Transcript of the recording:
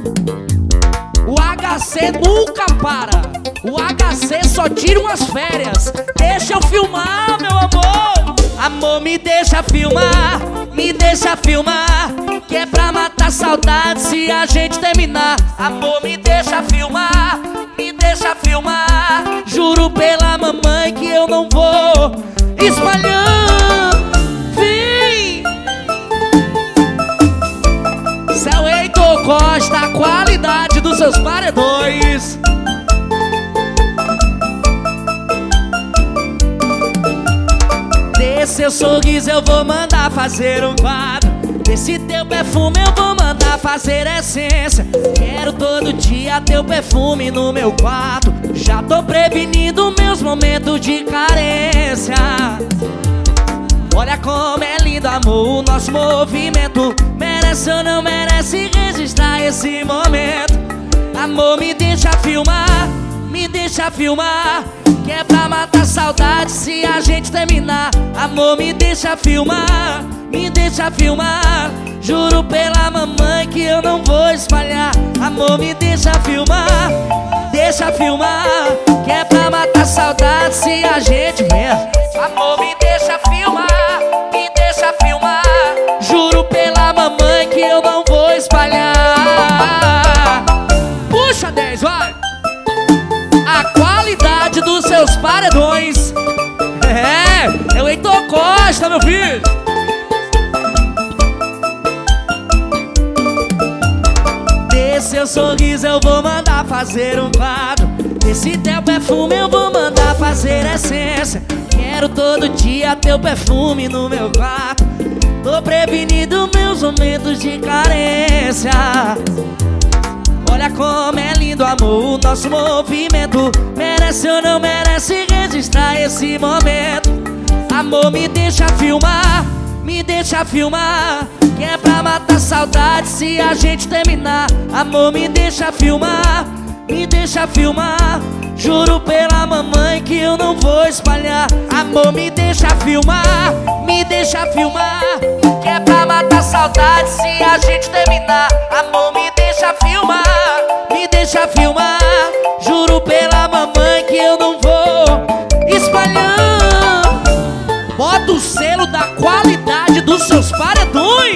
O HC nunca para. O HC só tira umas férias. Deixa eu filmar, meu amor. Amor, me deixa filmar, me deixa filmar, que é pra matar saudade se a gente terminar. Amor, me deixa filmar, me deixa filmar. Juro pela mamãe que eu não vou espalhando. Vem! Céu Heitor Costa, a qualidade dos seus paredões. Desse seu sorriso eu vou mandar fazer um quadro. Desse teu perfume eu vou mandar fazer essência. Quero todo dia teu perfume no meu quarto. Já tô prevenindo meus momentos de carência. Olha como é lindo, amor, o nosso movimento. Merece ou não merece registrar esse momento. Amor, me deixa filmar, me deixa filmar, que é pra matar saudade se a gente terminar. Amor, me deixa filmar, me deixa filmar. Juro pela mamãe que eu não vou espalhar. Amor, me deixa filmar, que é pra matar saudade se a gente ver. Amor, me deixa filmar, me deixa filmar. Juro pela mamãe que eu não vou espalhar. Puxa 10, vai! A qualidade dos seus paredões. É o Heitor Costa, meu filho. Desse seu sorriso eu vou mandar fazer um quadro. Desse teu perfume eu vou mandar fazer essência. Quero todo dia teu perfume no meu quarto. Tô prevenindo meus momentos de carência. Olha como é lindo, amor, o nosso movimento. Merece ou não merece registrar esse momento. Amor, me deixa filmar, me deixa filmar, que é pra matar saudade se a gente terminar. Amor, me deixa filmar, me deixa filmar. Juro pela mamãe que eu não vou espalhar. Amor, me deixa filmar, me deixa filmar, que é pra matar saudade se a gente terminar. Amor, me deixa filmar, me deixa filmar. Juro pela mamãe que eu não vou espalhar. Bota o selo da qualidade dos seus paredões.